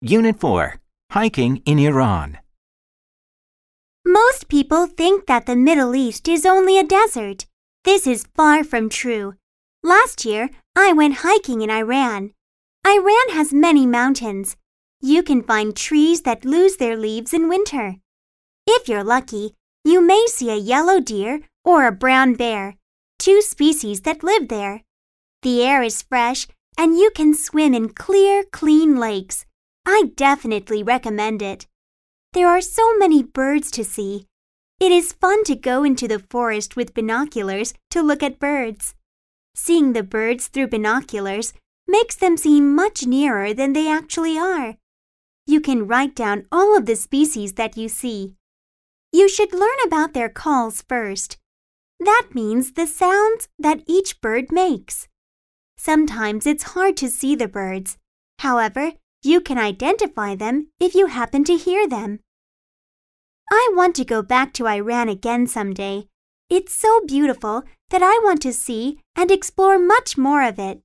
Unit 4, Hiking in Iran. Most people think that the Middle East is only a desert. This is far from true. Last year, I went hiking in Iran. Iran has many mountains. You can find trees that lose their leaves in winter. If you're lucky, you may see a yellow deer or a brown bear, two species that live there. The air is fresh and you can swim in clear, clean lakes. I definitely recommend it. There are so many birds to see. It is fun to go into the forest with binoculars to look at birds. Seeing the birds through binoculars makes them seem much nearer than they actually are. You can write down all of the species that you see. You should learn about their calls first. That means the sounds that each bird makes. Sometimes it's hard to see the birds. However, you can identify them if you happen to hear them. I want to go back to Iran again someday. It's so beautiful that I want to see and explore much more of it.